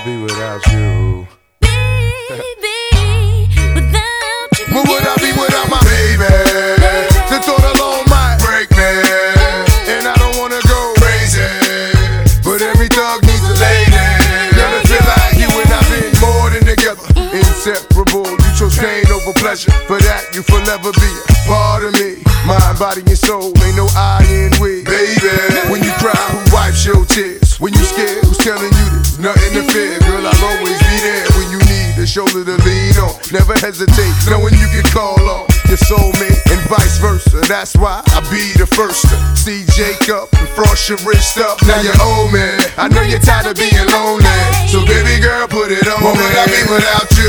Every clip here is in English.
be without you? Baby, without you. What would I be without my baby? The thought alone might break me, and I don't wanna go crazy, but every thug needs a lady. Never feel like you and I've been more than together, inseparable. You chose pain over pleasure. For that you forever be a part of me. Mind, body, and soul, ain't no I in we. Baby, when you cry, who wipes your tears? When you scared, who's telling you there's nothing to fear? Girl, I'll always be there when you need a shoulder to lean on. Never hesitate, knowing you can call on your soulmate and vice versa. That's why I be the first to see Jacob and frost your wrist up. Now you're old man, I know you're tired of being lonely, so baby girl, put it on. What would I be without you?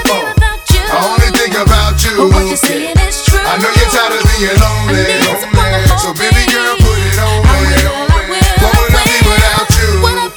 I only think about you. But what you're saying is true. I know you're tired of being lonely, so baby girl, put it on me. What would I be without you?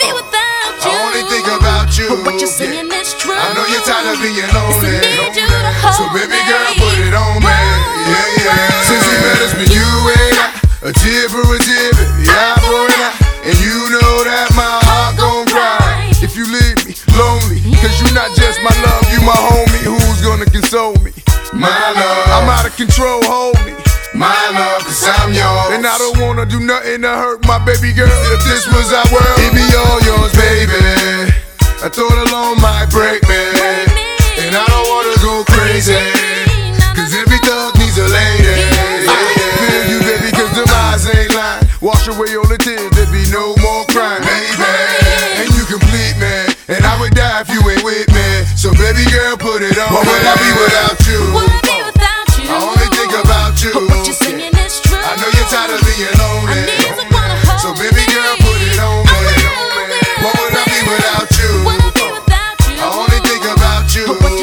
I only think about you. But what you're saying is true. I know you're tired of being lonely, so baby girl, put it on me. Yeah, yeah. Since we met, it's been you and I, a tear for a tear, baby, eye for an eye. And you know that my heart gon' cry if you leave me lonely. Cause you not just my love, you my homie. Who's gonna console me? My love, I'm out of control, hold me. My love, cause I'm yours, and I don't wanna do nothing to hurt my baby girl. If this was our world, it'd be all yours, baby. I thought alone might break me, and I don't wanna go crazy, cause every thug needs a lady. Feel you, baby, cause the eyes ain't lying. Wash away all the tears, there be no more crying, baby. And you complete me, and I would die if you ain't with me. So baby girl, put it on. What would I be without you? I only think about you. But what you're saying is true. I know you're tired of being lonely, so baby girl, put it on me. What would I be without you? I only think about you.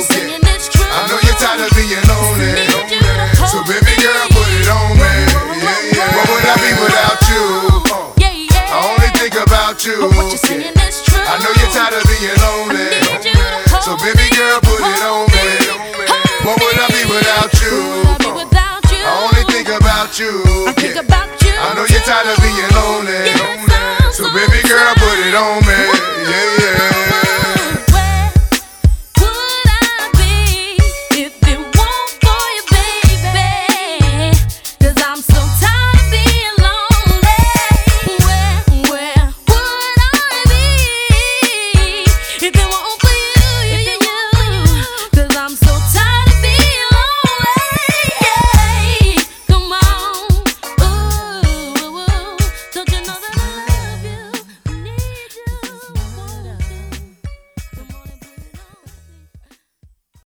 I know you're tired of being lonely, so baby girl, put it on me. Yeah, yeah. What would I be without you? I only think about you.